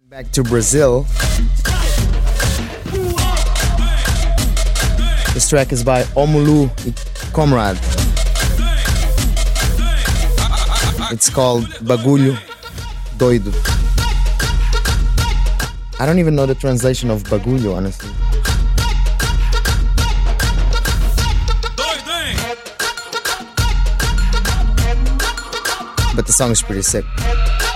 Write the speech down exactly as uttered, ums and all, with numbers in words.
Back to Brazil. This track is by Omulu Comrade. It's called Bagulho Doido. I don't even know the translation of Bagulho, honestly. But the song is pretty sick.